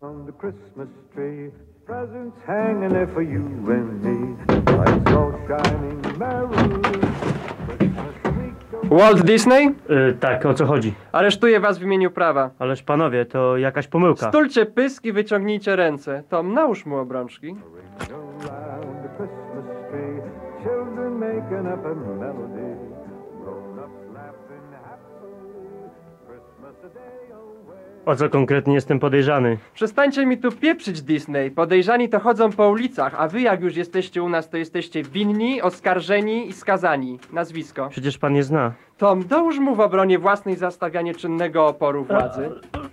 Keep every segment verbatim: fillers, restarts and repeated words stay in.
On the Christmas tree, presents hanging there for you and me. Lights all shining merrily. Christmas week. Walt Disney? Yy, tak, o co chodzi? Aresztuję was w imieniu prawa. Ależ panowie, to jakaś pomyłka. Stulcie pysk i wyciągnijcie ręce. Tom, nałóż mu obrączki. Around the Christmas tree, children making up a melody. Grown-ups laughing happily. Christmas a day away. O co konkretnie jestem podejrzany? Przestańcie mi tu pieprzyć, Disney. Podejrzani to chodzą po ulicach, a wy jak już jesteście u nas, to jesteście winni, oskarżeni i skazani. Nazwisko. Przecież pan nie zna. Tom, dołóż mu w obronie własnej za stawianie czynnego oporu władzy.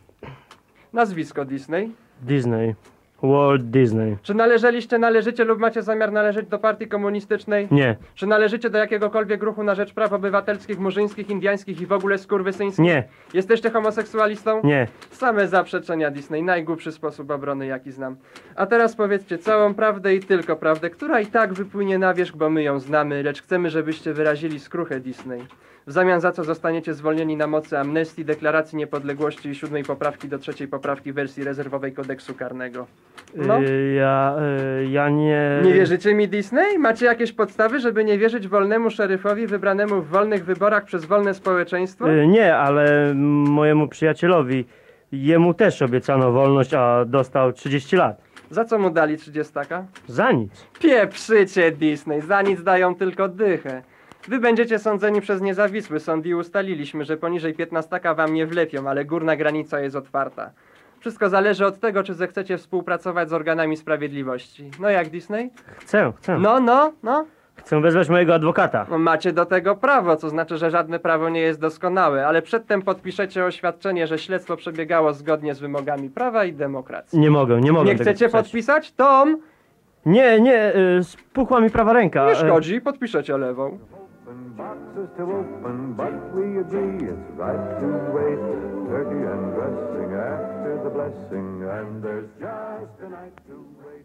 Nazwisko, Disney. Disney. Walt Disney. Czy należeliście, należycie lub macie zamiar należeć do partii komunistycznej? Nie. Czy należycie do jakiegokolwiek ruchu na rzecz praw obywatelskich, murzyńskich, indiańskich i w ogóle skurwysyńskich? Nie. Jesteście homoseksualistą? Nie. Same zaprzeczenia, Disney. Najgłupszy sposób obrony, jaki znam. A teraz powiedzcie całą prawdę i tylko prawdę, która i tak wypłynie na wierzch, bo my ją znamy, lecz chcemy, żebyście wyrazili skruchę, Disney. W zamian za co zostaniecie zwolnieni na mocy amnestii, deklaracji niepodległości i siódmej poprawki do trzeciej poprawki wersji rezerwowej kodeksu karnego. No. Yy, ja... Yy, ja nie... Nie wierzycie mi, Disney? Macie jakieś podstawy, żeby nie wierzyć wolnemu szeryfowi wybranemu w wolnych wyborach przez wolne społeczeństwo? Yy, nie, ale mojemu przyjacielowi, jemu też obiecano wolność, a dostał trzydzieści lat. Za co mu dali trzydziestaka? Za nic. Pieprzycie, Disney, za nic dają tylko dychę. Wy będziecie sądzeni przez niezawisły sąd i ustaliliśmy, że poniżej piętnastaka wam nie wlepią, ale górna granica jest otwarta. Wszystko zależy od tego, czy zechcecie współpracować z organami sprawiedliwości. No jak, Disney? Chcę, chcę. No, no, no. Chcę wezwać mojego adwokata. No, macie do tego prawo, co znaczy, że żadne prawo nie jest doskonałe, ale przedtem podpiszecie oświadczenie, że śledztwo przebiegało zgodnie z wymogami prawa i demokracji. Nie mogę, nie mogę Nie tego chcecie pisać. podpisać? Tom! Nie, nie, yy, spuchła mi prawa ręka. Nie Yy, szkodzi, podpiszecie lewą. Open boxes to open, but we agree it's right to wait. Turkey and dressing after the blessing, and there's just a night to wait.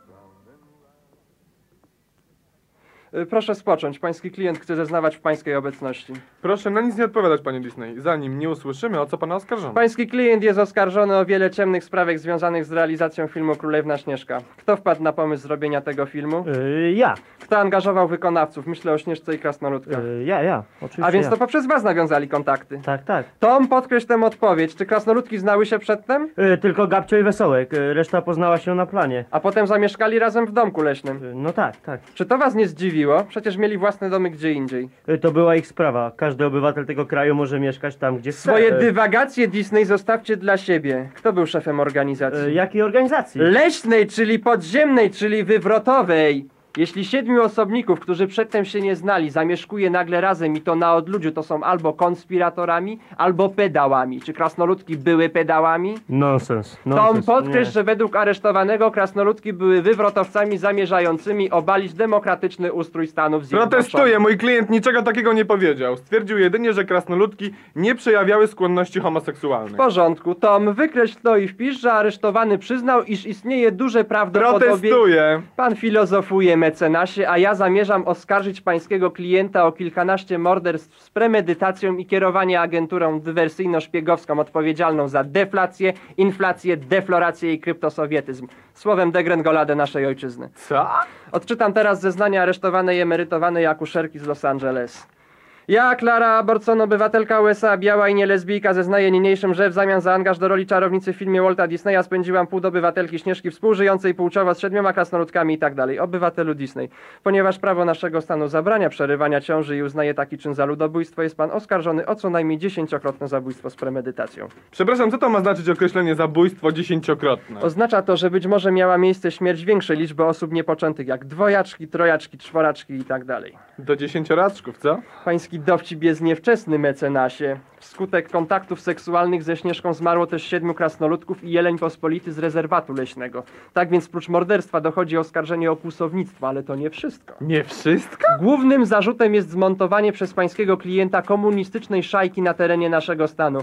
Y, Proszę spocząć, pański klient chce zeznawać w pańskiej obecności. Proszę na nic nie odpowiadać, panie Disney, zanim nie usłyszymy, o co pana oskarżono. Pański klient jest oskarżony o wiele ciemnych sprawek związanych z realizacją filmu Królewna Śnieżka. Kto wpadł na pomysł zrobienia tego filmu? yy, ja. Kto angażował wykonawców? Myślę o Śnieżce i Krasnoludkach. Yy, ja, ja. Oczywiście A więc ja. to poprzez was nawiązali kontakty. Tak, tak. Tom, podkreśl tę odpowiedź. Czy Krasnoludki znały się przedtem? Yy, tylko Gabcio i Wesołek, yy, reszta poznała się na planie. A potem zamieszkali razem w domku leśnym. Yy, no tak, tak. Czy to was nie zdziwiło? Przecież mieli własne domy gdzie indziej. Yy, to była ich sprawa. Każdy obywatel tego kraju może mieszkać tam, gdzie chce. Swoje Yy, dywagacje, Disney, zostawcie dla siebie. Kto był szefem organizacji? yy, jakiej organizacji? Leśnej, czyli podziemnej, czyli wywrotowej. Jeśli siedmiu osobników, którzy przedtem się nie znali, zamieszkuje nagle razem i to na odludziu, to są albo konspiratorami, albo pedałami. Czy krasnoludki były pedałami? Nonsens. Tom, nonsens. podkreśl, Nie. że według aresztowanego krasnoludki były wywrotowcami zamierzającymi obalić demokratyczny ustrój Stanów Zjednoczonych. Protestuję, mój klient niczego takiego nie powiedział. Stwierdził jedynie, że krasnoludki nie przejawiały skłonności W homoseksualnych. porządku, Tom, wykreśl to i wpisz, że aresztowany przyznał, iż istnieje duże prawdopodobieństwo... Protestuję. Pan filozofuje, mecenasie, a ja zamierzam oskarżyć pańskiego klienta o kilkanaście morderstw z premedytacją i kierowanie agenturą dywersyjno-szpiegowską odpowiedzialną za deflację, inflację, deflorację i kryptosowietyzm. Słowem degrengoladę naszej ojczyzny. Co? Odczytam teraz zeznania aresztowanej emerytowanej akuszerki z Los Angeles. Ja, Clara Aborson, obywatelka U S A, biała i nielesbijka, zeznaję niniejszym, że w zamian za angaż do roli czarownicy w filmie Walta Disneya spędziłam pół do obywatelki Śnieżki współżyjącej płciowo z siedmioma krasnoludkami i tak dalej. Obywatelu Disney. Ponieważ prawo naszego stanu zabrania przerywania ciąży i uznaje taki czyn za ludobójstwo, jest pan oskarżony o co najmniej dziesięciokrotne zabójstwo z premedytacją. Przepraszam, co to ma znaczyć określenie zabójstwo dziesięciokrotne? Oznacza to, że być może miała miejsce śmierć większej liczby osób niepoczętych, jak dwojaczki, trojaczki, czworaczki i tak dalej. Do dziesięcioraczków, co? Pański dowcip jest niewczesny, mecenasie. Wskutek kontaktów seksualnych ze Śnieżką zmarło też siedmiu krasnoludków i jeleń pospolity z rezerwatu leśnego. Tak więc prócz morderstwa dochodzi oskarżenie o kłusownictwo, ale to nie wszystko. Nie wszystko? Głównym zarzutem jest zmontowanie przez pańskiego klienta komunistycznej szajki na terenie naszego stanu.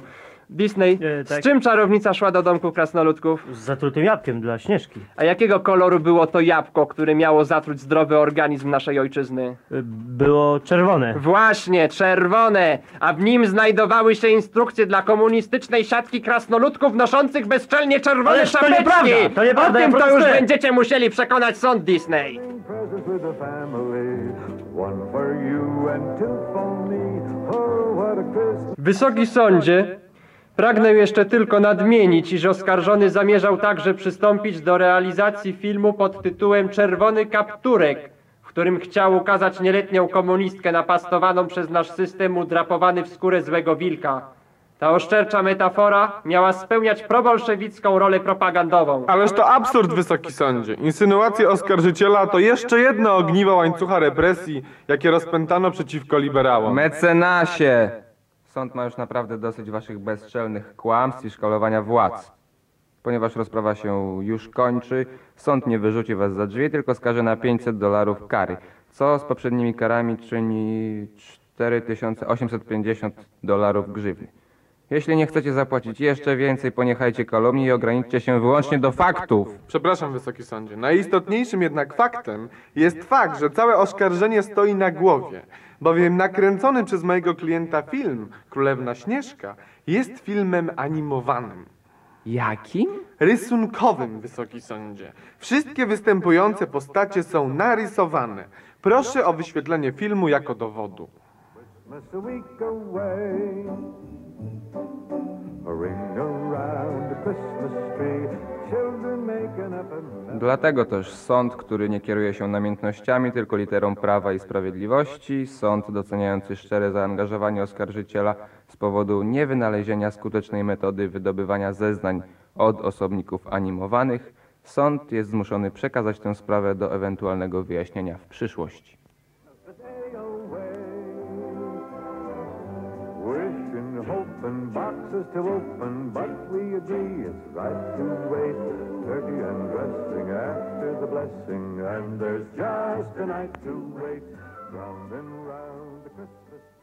Disney, E, tak. z czym czarownica szła do domku krasnoludków? Z zatrutym jabłkiem dla Śnieżki. A jakiego koloru było to jabłko, które miało zatruć zdrowy organizm naszej ojczyzny? E, Było czerwone. Właśnie, czerwone, a w nim znajdowały się instrukcje dla komunistycznej siatki krasnoludków noszących bezczelnie czerwone Ależ to szapeczki! nieprawda, to nieprawda, O tym ja to już protestuję. będziecie musieli przekonać sąd Disney. Presents with the family. One for you and two for me. Oh, what a Christmas. Wysoki sądzie, pragnę jeszcze tylko nadmienić, iż oskarżony zamierzał także przystąpić do realizacji filmu pod tytułem Czerwony Kapturek, w którym chciał ukazać nieletnią komunistkę napastowaną przez nasz system udrapowany w skórę złego wilka. Ta oszczercza metafora miała spełniać probolszewicką rolę propagandową. Ależ to absurd, wysoki sądzie. Insynuacje oskarżyciela to jeszcze jedno ogniwo łańcucha represji, jakie rozpętano przeciwko liberałom. Mecenasie! Sąd ma już naprawdę dosyć waszych bezczelnych kłamstw i szkalowania władz. Ponieważ rozprawa się już kończy, sąd nie wyrzuci was za drzwi, tylko skaże na pięćset dolarów kary, co z poprzednimi karami czyni cztery tysiące osiemset pięćdziesiąt dolarów grzywny. Jeśli nie chcecie zapłacić jeszcze więcej, poniechajcie kalumnii i ograniczcie się wyłącznie do faktów. Przepraszam, wysoki sądzie. Najistotniejszym jednak faktem jest fakt, że całe oskarżenie stoi na głowie, bowiem nakręcony przez mojego klienta film Królewna Śnieżka jest filmem animowanym. Jakim? Rysunkowym, wysoki sądzie. Wszystkie występujące postacie są narysowane. Proszę o wyświetlenie filmu jako dowodu. Christmas a week away. A ring around the Christmas tree. Children making up a mess. Dlatego też sąd, który nie kieruje się namiętnościami, tylko literą prawa i sprawiedliwości, sąd doceniający szczere zaangażowanie oskarżyciela z powodu niewynalezienia skutecznej metody wydobywania zeznań od osobników animowanych, sąd jest zmuszony przekazać tę sprawę do ewentualnego wyjaśnienia w przyszłości. Day away. Wishing, hoping, boxes to open, but we agree it's right to wait. Turkey and dressing after the blessing, and there's just a night to wait. Round and round the Christmas